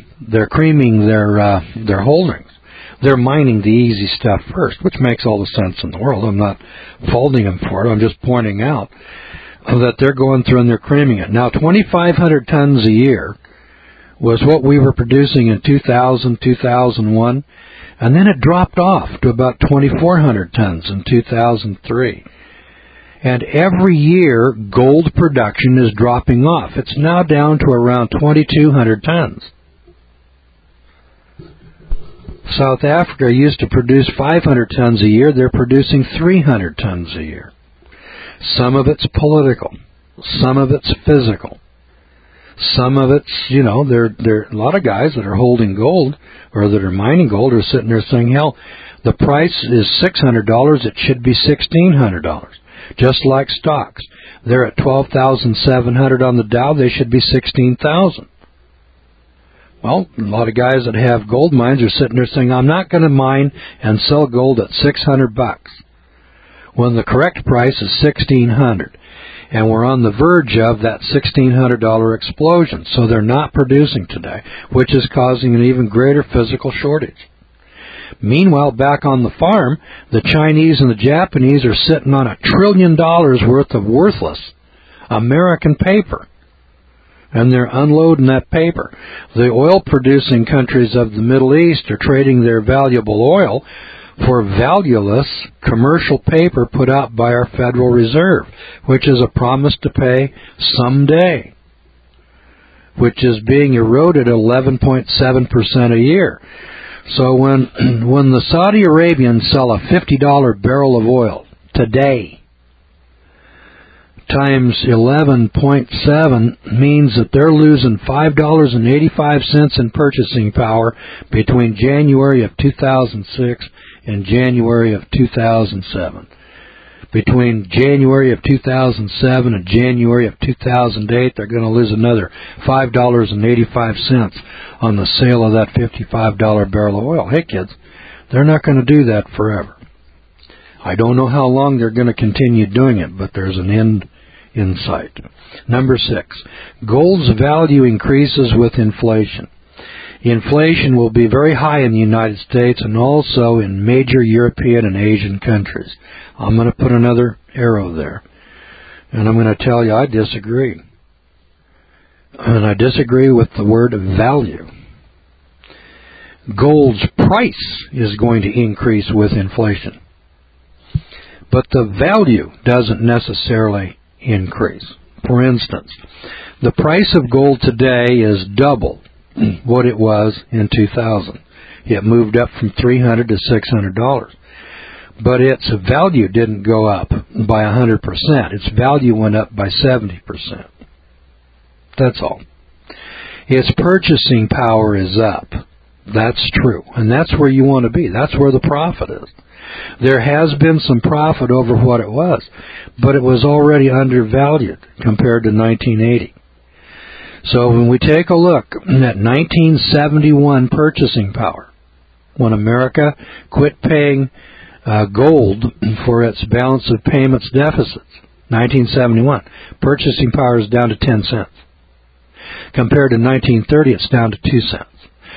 holdings. They're mining the easy stuff first, which makes all the sense in the world. I'm not faulting them for it. I'm just pointing out that they're going through and they're creaming it. Now, 2,500 tons a year was what we were producing in 2000, 2001, and then it dropped off to about 2,400 tons in 2003. And every year, gold production is dropping off. It's now down to around 2,200 tons. South Africa used to produce 500 tons a year. They're producing 300 tons a year. Some of it's political. Some of it's physical. Some of it's, there are a lot of guys that are holding gold or that are mining gold are sitting there saying, hell, the price is $600. It should be $1,600. Just like stocks. They're at 12,700 on the Dow. They should be 16,000. Well, a lot of guys that have gold mines are sitting there saying, I'm not going to mine and sell gold at $600 when the correct price is $1,600. And we're on the verge of that $1,600 explosion. So they're not producing today, which is causing an even greater physical shortage. Meanwhile, back on the farm, the Chinese and the Japanese are sitting on $1 trillion worth of worthless American paper. And they're unloading that paper. The oil-producing countries of the Middle East are trading their valuable oil for valueless commercial paper put out by our Federal Reserve, which is a promise to pay someday, which is being eroded at 11.7% a year. So when the Saudi Arabians sell a $50 barrel of oil today, times 11.7 means that they're losing $5.85 in purchasing power between January of 2006 and January of 2007. Between January of 2007 and January of 2008, they're going to lose another $5.85 on the sale of that $55 barrel of oil. Hey, kids, they're not going to do that forever. I don't know how long they're going to continue doing it, but there's an end in sight. Number 6, gold's value increases with inflation. Inflation will be very high in the United States and also in major European and Asian countries. I'm going to put another arrow there. And I'm going to tell you I disagree. And I disagree with the word value. Gold's price is going to increase with inflation. But the value doesn't necessarily increase. For instance, the price of gold today is double what it was in 2000. It moved up from $300 to $600. But its value didn't go up by 100%. Its value went up by 70%. That's all. Its purchasing power is up. That's true. And that's where you want to be. That's where the profit is. There has been some profit over what it was, but it was already undervalued compared to 1980. So when we take a look at 1971 purchasing power, when America quit paying gold for its balance of payments deficits, 1971, purchasing power is down to 10 cents. Compared to 1930, it's down to 2 cents.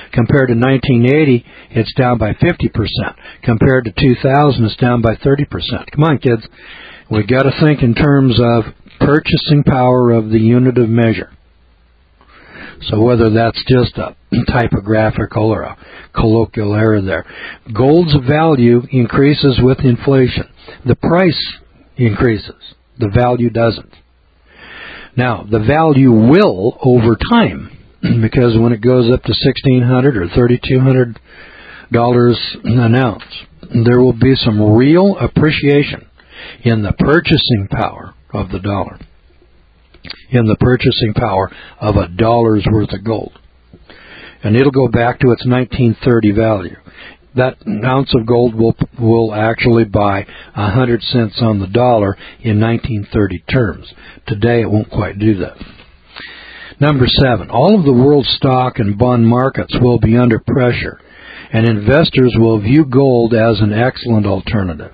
Compared to 1980, it's down by 50%. Compared to 2000, it's down by 30%. Come on, kids. We got to think in terms of purchasing power of the unit of measure. So whether that's just a typographical or a colloquial error there. Gold's value increases with inflation. The price increases. The value doesn't. Now, the value will over time, because when it goes up to $1,600 or $3,200 an ounce, there will be some real appreciation in the purchasing power of the dollar, in the purchasing power of a dollar's worth of gold. And it'll go back to its 1930 value. That ounce of gold will actually buy 100 cents on the dollar in 1930 terms. Today it won't quite do that. Number 7, all of the world's stock and bond markets will be under pressure, and investors will view gold as an excellent alternative.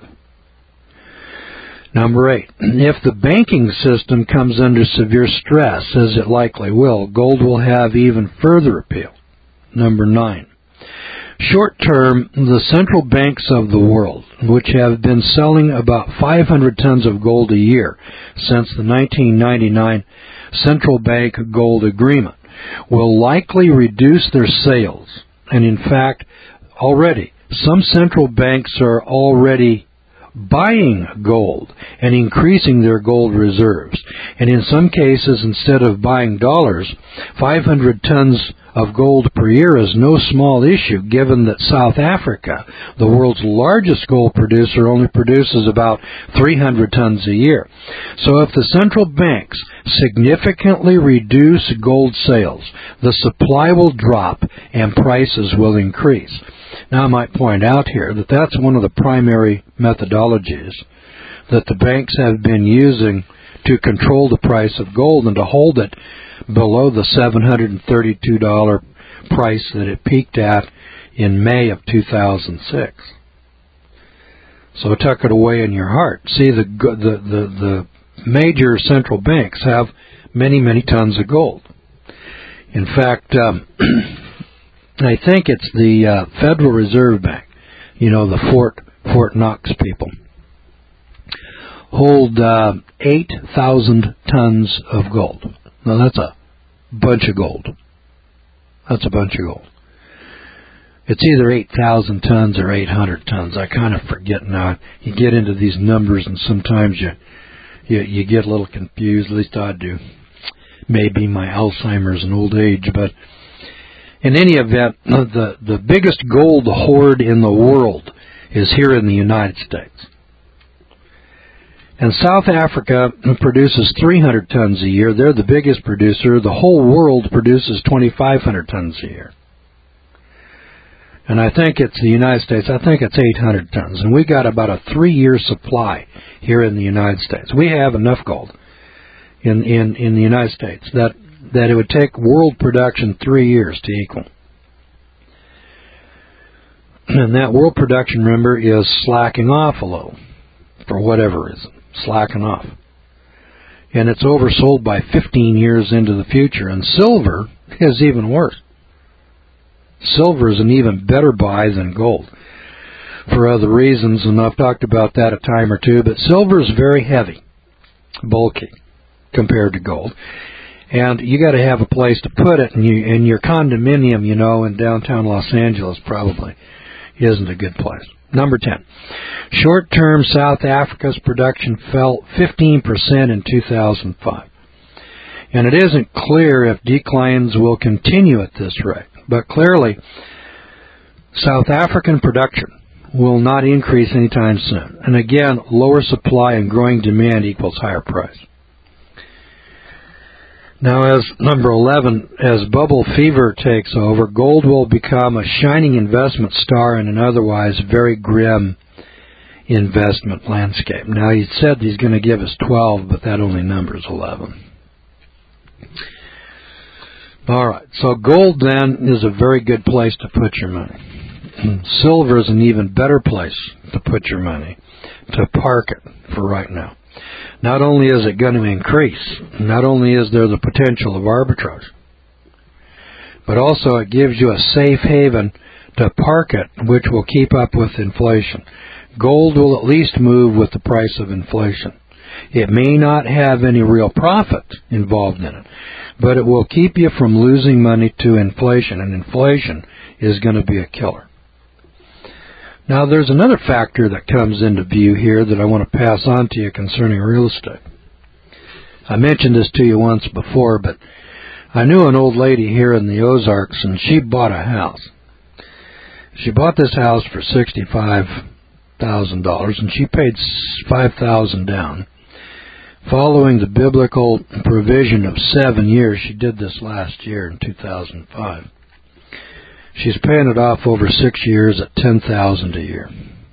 Number 8, if the banking system comes under severe stress, as it likely will, gold will have even further appeal. Number 9, short term, the central banks of the world, which have been selling about 500 tons of gold a year since the 1999 Central Bank Gold Agreement, will likely reduce their sales. And in fact, already, some central banks are already buying gold and increasing their gold reserves. And in some cases, instead of buying dollars, 500 tons of gold per year is no small issue, given that South Africa, the world's largest gold producer, only produces about 300 tons a year. So if the central banks significantly reduce gold sales, the supply will drop and prices will increase. Now I might point out here that that's one of the primary methodologies that the banks have been using to control the price of gold and to hold it below the $732 price that it peaked at in May of 2006. So tuck it away in your heart. See, the major central banks have many, many tons of gold. In fact, I think it's the Federal Reserve Bank, the Fort Knox people, hold 8,000 tons of gold. Now, that's a bunch of gold. That's a bunch of gold. It's either 8,000 tons or 800 tons. I kind of forget now. You get into these numbers, and sometimes you get a little confused. At least I do. Maybe my Alzheimer's and old age. But in any event, the biggest gold hoard in the world is here in the United States. And South Africa produces 300 tons a year. They're the biggest producer. The whole world produces 2,500 tons a year. And I think it's the United States, I think it's 800 tons. And we got about a 3-year supply here in the United States. We have enough gold in the United States that it would take world production 3 years to equal. And that world production, remember, is slacking off a little for whatever reason. Slacking off. And it's oversold by 15 years into the future. And silver is even worse. Silver is an even better buy than gold for other reasons, and I've talked about that a time or two. But silver is very heavy, bulky, compared to gold. And you got to have a place to put it, and your condominium, in downtown Los Angeles probably isn't a good place. Number 10. Short-term South Africa's production fell 15% in 2005. And it isn't clear if declines will continue at this rate. But clearly, South African production will not increase anytime soon. And again, lower supply and growing demand equals higher price. Now, as number 11, as bubble fever takes over, gold will become a shining investment star in an otherwise very grim investment landscape. Now, he said he's going to give us 12, but that only numbers 11. All right, so gold then is a very good place to put your money. Silver is an even better place to put your money, to park it for right now. Not only is it going to increase, not only is there the potential of arbitrage, but also it gives you a safe haven to park it, which will keep up with inflation. Gold will at least move with the price of inflation. It may not have any real profit involved in it, but it will keep you from losing money to inflation, and inflation is going to be a killer. Now, there's another factor that comes into view here that I want to pass on to you concerning real estate. I mentioned this to you once before, but I knew an old lady here in the Ozarks, and she bought a house. She bought this house for $65,000, and she paid $5,000 down. Following the biblical provision of 7 years, she did this last year in 2005. She's paying it off over 6 years at $10,000 a year.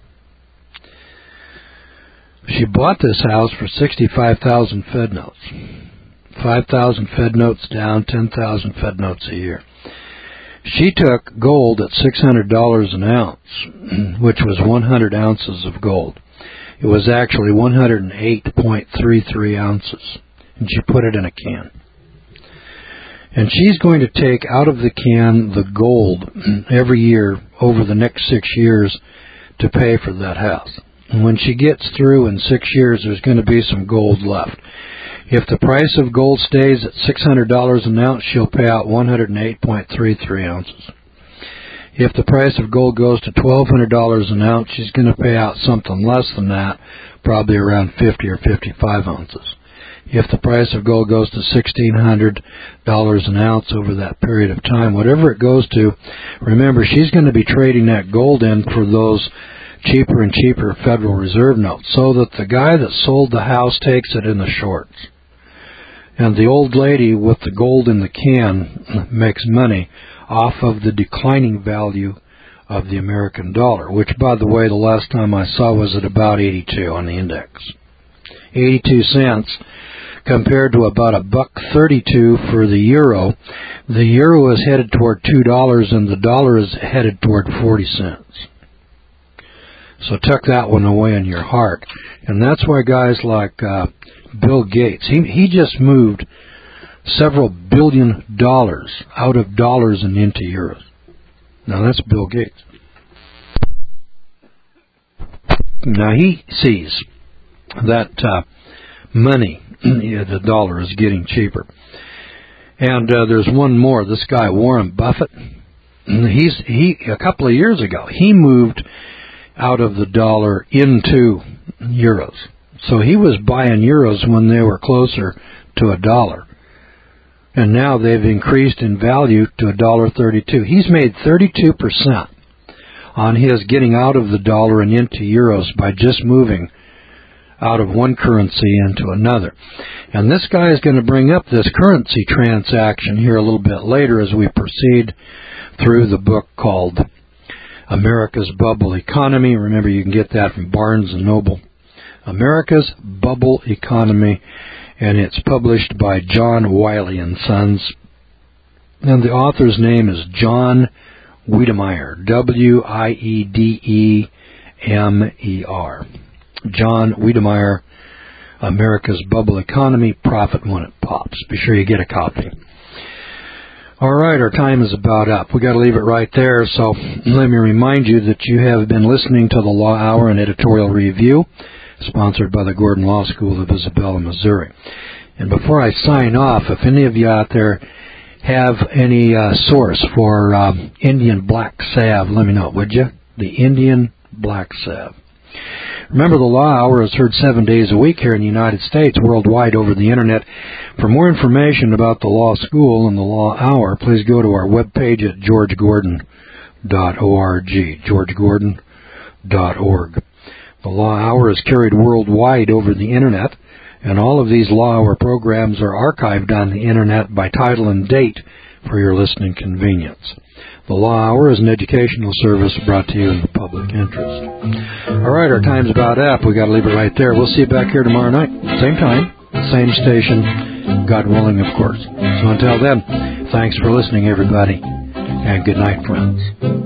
She bought this house for 65,000 Fed notes. 5,000 Fed notes down, 10,000 Fed notes a year. She took gold at $600 an ounce, which was 100 ounces of gold. It was actually 108.33 ounces, and she put it in a can. And she's going to take out of the can the gold every year over the next 6 years to pay for that house. And when she gets through in 6 years, there's going to be some gold left. If the price of gold stays at $600 an ounce, she'll pay out 108.33 ounces. If the price of gold goes to $1,200 an ounce, she's going to pay out something less than that, probably around 50 or 55 ounces. If the price of gold goes to $1,600 an ounce over that period of time, whatever it goes to, remember, she's going to be trading that gold in for those cheaper and cheaper Federal Reserve notes, so that the guy that sold the house takes it in the shorts. And the old lady with the gold in the can makes money off of the declining value of the American dollar, which, by the way, the last time I saw was at about 82 on the index. 82 cents compared to about $1.32 for the euro. The euro is headed toward $2, and the dollar is headed toward 40 cents. So tuck that one away in your heart. And that's why guys like Bill Gates, he just moved several $1 billion out of dollars and into euros. Now that's Bill Gates. Now he sees that money, the dollar, is getting cheaper. And there's one more. This guy Warren Buffett, he a couple of years ago, he moved out of the dollar into euros. So he was buying euros when they were closer to $1. And now they've increased in value to $1.32. He's made 32% on his getting out of the dollar and into euros by just moving out of one currency into another. And this guy is going to bring up this currency transaction here a little bit later as we proceed through the book called America's Bubble Economy. Remember, you can get that from Barnes & Noble. America's Bubble Economy, and it's published by John Wiley & Sons. And the author's name is John Wiedemeyer, W-I-E-D-E-M-E-R. John Wiedemeyer, America's Bubble Economy, Profit When It Pops. Be sure you get a copy. All right, our time is about up. We've got to leave it right there, so let me remind you that you have been listening to the Law Hour and Editorial Review, sponsored by the Gordon Law School of Isabella, Missouri. And before I sign off, if any of you out there have any source for Indian black salve, let me know, would you? The Indian black salve. Remember, the Law Hour is heard 7 days a week here in the United States, worldwide over the Internet. For more information about the Law School and the Law Hour, please go to our webpage at georgegordon.org, georgegordon.org. The Law Hour is carried worldwide over the Internet, and all of these Law Hour programs are archived on the Internet by title and date for your listening convenience. The Law Hour is an educational service brought to you in the public interest. All right, our time's about up. We've got to leave it right there. We'll see you back here tomorrow night. Same time, same station, God willing, of course. So until then, thanks for listening, everybody, and good night, friends.